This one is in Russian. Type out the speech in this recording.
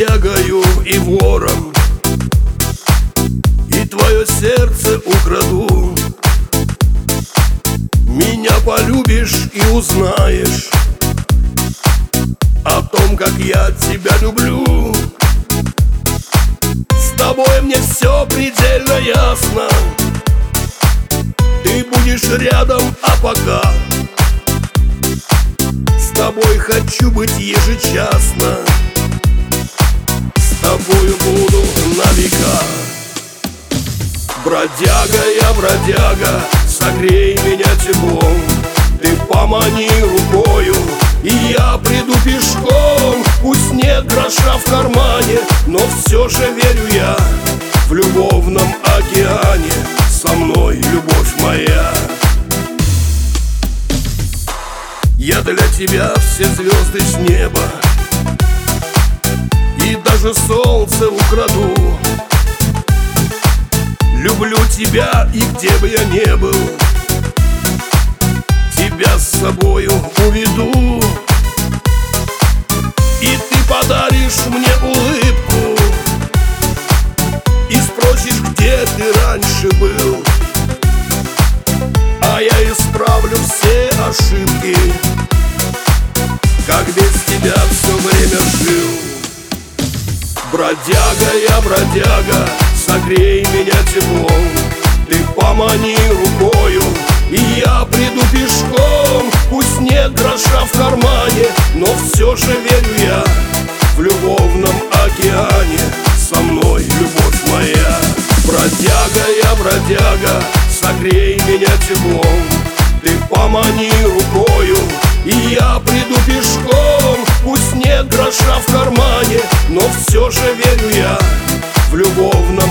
бродягою и вором, и твое сердце украду. Меня полюбишь и узнаешь о том, как я тебя люблю. С тобой мне все предельно ясно. Ты будешь рядом, а пока с тобой хочу быть ежечасно. С тобою буду на века. Бродяга я, бродяга, согрей меня теплом. Ты помани рукою, и я приду пешком. Пусть нет гроша в кармане, но все же верю я. В любовном океане со мной любовь моя. Я для тебя все звезды с неба и даже солнце украду. Люблю тебя, и где бы я ни был, тебя с собою уведу. И ты подаришь мне улыбку и спросишь, где ты раньше был, а я исправлю все ошибки, как без тебя все время жил. Бродяга я, бродяга, согрей меня теплом. Ты помани рукою, и я приду пешком. Пусть нет гроша в кармане, но все же верю я. В любовном океане со мной любовь моя. Бродяга я, бродяга, согрей меня теплом. Ты помани рукою, и я приду пешком. Пусть нет гроша в кармане, но все же верю я. В любовном